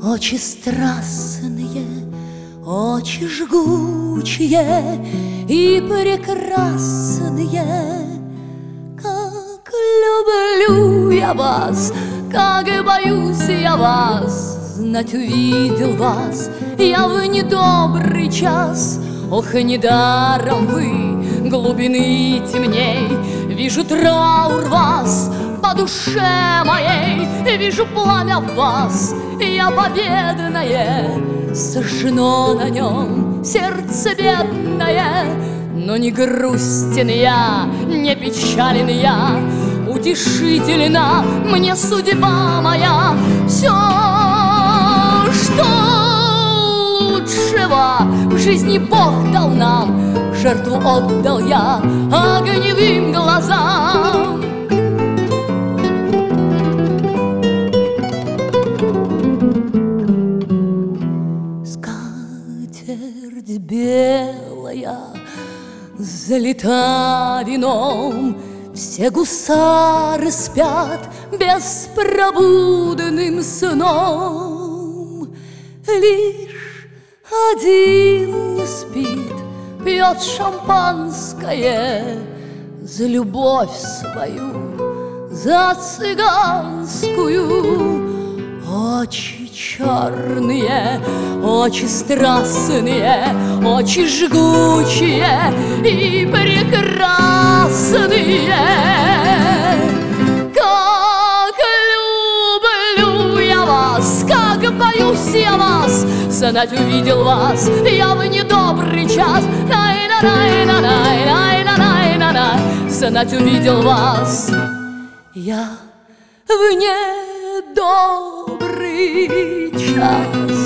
Очи страстные, очи жгучие и прекрасные. Как люблю я вас, как боюсь я вас, знать увидел вас я в недобрый час. Ох, недаром вы глубины темней, вижу траур вас по душе моей, вижу пламя в вас, я победное, сожжено на нем сердце бедное. Но не грустен я, не печален я, утешительна мне судьба моя. Все, что лучшего в жизни Бог дал нам, в жертву отдал я огневым глазам. Скатерть белая залита вином, все гусары спят беспробудным сном. Лишь один не спит, пьет шампанское за любовь свою, за цыганскую. Очи черные, очи страстные, очи жгучие и прекрасные. Как люблю я вас, как боюсь я вас, знать увидел вас я в недобрый час. Знать увидел вас я в недобрый час.